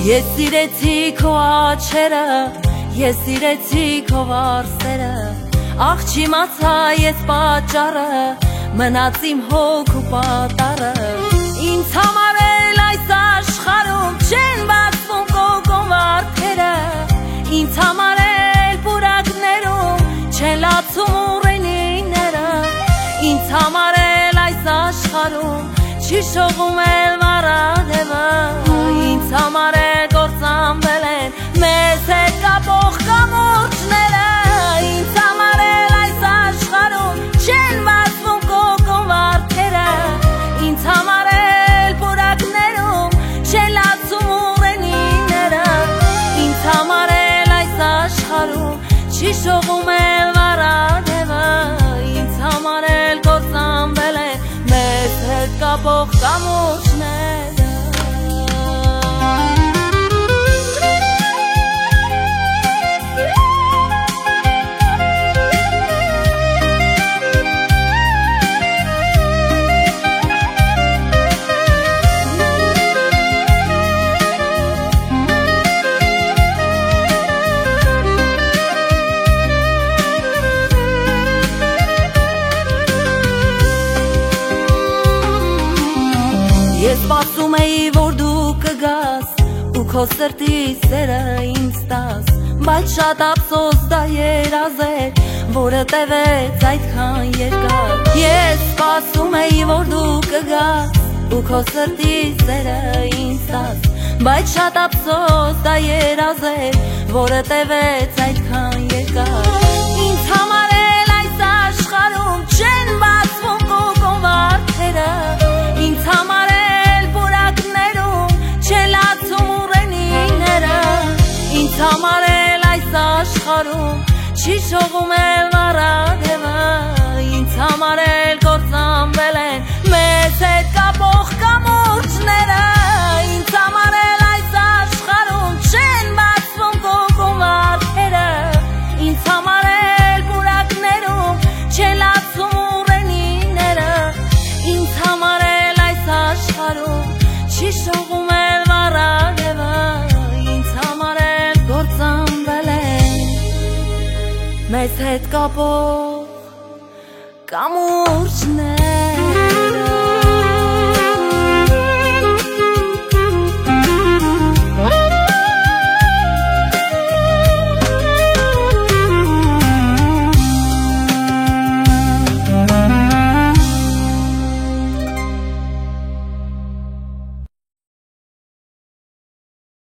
Ես սիրեցի քո աչերը, ես սիրեցի քո վարսերը, աղ չիմացա ես պատճառը, մնաց իմ հոգու պատառը։ Ինձ համար էլ այս աշխարհում չեն բացվում կոկոն վարդերը, ինձ համար էլ պուրակներում չեն լացում ուռենիները, ինձ համար էլ այս աշխարհում չի շողում էլ մառադևը, ինձ համար էլ կործանվել են մեզ հետ կապող կամուրջները, ինձ համար էլ այս աշխարհում չեն բացվում կոկոն վարդերը, ինձ համար էլ պուրակներում չեն լացում ուռենիները, ինձ համար էլ այս աշխարհում չի շողում էլ մառադևը, ինձ համար էլ կործանվել են մեզ հետ կապող կամուրջները։ Ես սպասում էի, որ դու կգաս ու քո սրտի սերը ինձ տաս, բայց շատ ափսոս դա երազ էր, որը տևեց այդքան երկար։ Ես սպասում էի, որ դու կգաս ու քո սրտի սերը ինձ տաս, բայց շատ ափսոս դա երազ էր, որը տևեց այդքան երկար։ Ինձ համար էլ այս աշխարհում չեն բացվում կոկոն վարդերը, ինձ համար ինձ համար էլ այս աշխարհում չի շողում էլ մառադևը, ինձ համար էլ կործանվել են մեզ հետ կապող կամուրջները, ինձ համար էլ այս աշխարհում չեն բացվում կոկոն վարդերը, ինձ համար էլ պուրակներում չեն լացում ուռենիները, ինձ համար էլ այս աշխարհում չի շողում էլ մառադևը, ինձ համար էլ կործանվել են մեզ հետ կապող կամուրջներ։